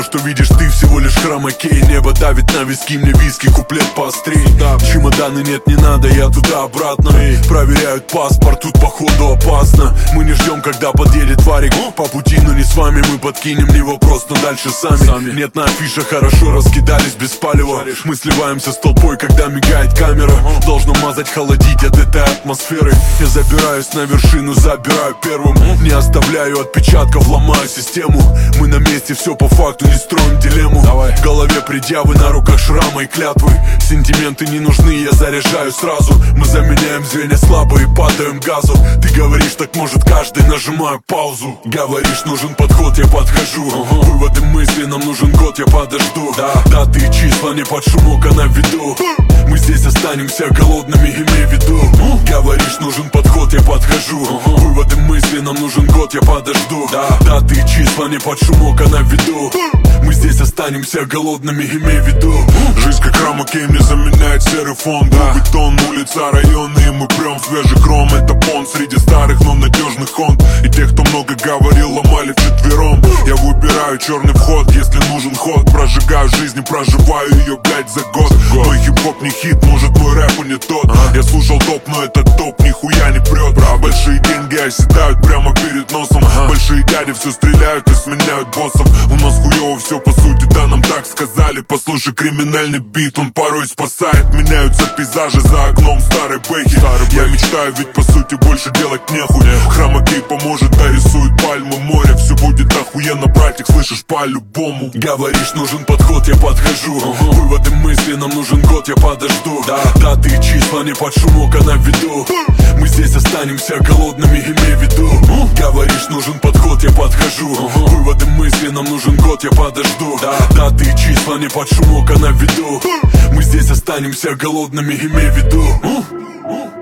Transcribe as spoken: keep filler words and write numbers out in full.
то, что видишь ты, всего лишь хромакей. Небо давит на виски, мне виски, куплет поострей. Да, чемоданы нет, не надо, я туда-обратно. Проверяют паспорт, тут походу опасно. Мы не ждем, когда подъедет варик по пути, но не с вами, мы подкинем, не вопрос, но дальше сами, сами. Нет, на афишах хорошо раскидались без палева. Мы сливаемся с толпой, когда мигает камера. Должно мазать, холодить от этой атмосферы. Я забираюсь на вершину, забираю первым. Не оставляю отпечатков, ломаю систему. Мы на месте, все по факту, не строим дилемму. Давай. В голове предъявы, на руках шрамы и клятвы. Сентименты не нужны, я заряжаю сразу. Мы заменяем звенья слабо и падаем газу. Ты говоришь, так может каждый, нажимаю паузу. Говоришь, нужен подход, я подхожу. uh-huh. Выводы мысли, нам нужен год, я подожду. Да, даты и числа не под шумок, а на виду. Мы здесь останемся голодными, имей в виду. Говоришь, нужен подход, я подхожу. uh-huh. Выводы мысли, нам нужен год, я подожду. Да, даты и числа не под шумок, а на виду. Мы здесь останемся голодными, имей в виду. Жизнь как рамокей мне заменяет серый фон. Да. Бетон, улица, районы, и мы прям свежий хром. Это понт среди старых, но надежных хонд. И тех, кто много говорил, ломали вчетвером. Я выбираю черный вход, если нужен ход. Прожигаю жизнь и проживаю ее, блять, за год. Мой хип-хоп не хит, может мой рэп и не тот. а? Я слушал топ, но этот топ нихуя не прет. Бра, большие деньги оседают прямо перед носом. ага. Большие дяди все стреляют и сменяют боссов. У нас хуево все по сути, да, нам так сказали. Послушай криминальный бит, он порой спасает. Меняются пейзажи за окном старой бэхи. Я мечтаю, ведь по сути больше делать нехуй. Хромакей поможет, да, рисует пальмы, море. Все будет охуенно, братик, слышишь, по-любому. Говоришь, нужен подход, я подхожу. uh-huh. Выводы мысли, нам нужен год, я подожду. Да, даты и числа не под шумок, а на виду. Мы здесь останемся голодными, имей в виду. Говоришь, нужен подход, я подхожу. uh-huh. Выводы мысли, нам нужен год, я подожду. Да, даты и числа не под шумок, а на виду. Мы здесь останемся голодными, имей в виду.